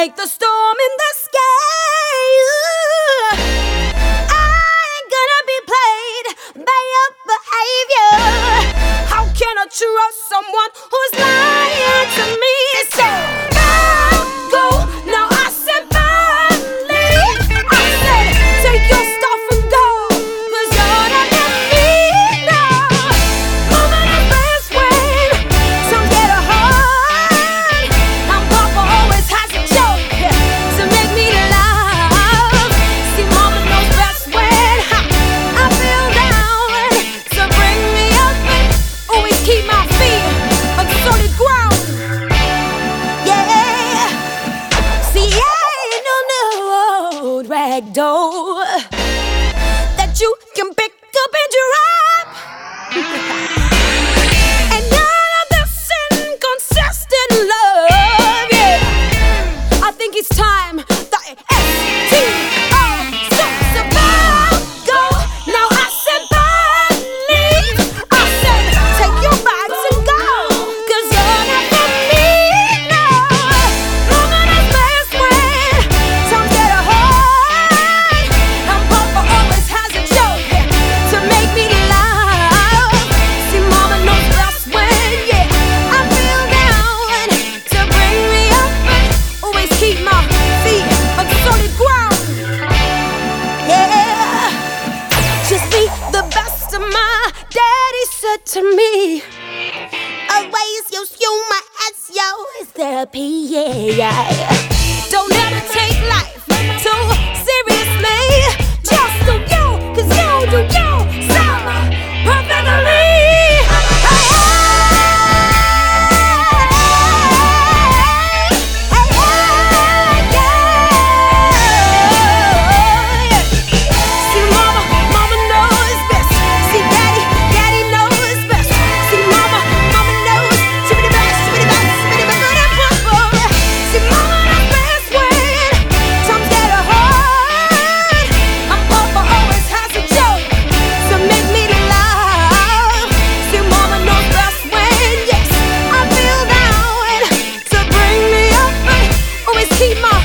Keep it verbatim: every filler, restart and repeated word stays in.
like the storm in the sky. Ooh, I ain't gonna be played by your behavior. How can I trust someone who's lying to me? So bye, go, now I said bye, leave. I said take your stuff and go, 'cause you're not for me now. Mama, the best way, some get a hard. And Papa always has a joke to make me laugh. See, Mama knows best when I feel down, to bring me up and always keep my feet on solid ground. Yeah, see, I ain't no no rag doll that you can pick up and drop. And none of this inconsistent love, yeah. I think it's time that S T O steps about. Go, now I said bye, leave. I said take your bags and go, 'cause you're not for me now. Mama, the best way, time get a hard. And Papa always has a joke to make me laugh. See, Mama knows best when, yeah, I feel down, to bring me up and always keep my feet on solid ground. Yeah, just be the best of my daddy said to me. Always use humor as your therapy, yeah. Don't ever take life too seriously. Just do you, 'cause you do you so perfectly. Hey, hey, yeah. See, Mama, Mama knows best. See, Daddy, Daddy knows best. See, Mama, Mama knows. She be the best, she be the best, she be the best, good and proper. See, Mama knows best when times get hard. And Papa always has a joke to make me laugh. See, Mama knows best when, yes, I feel down, to bring me up and always keep my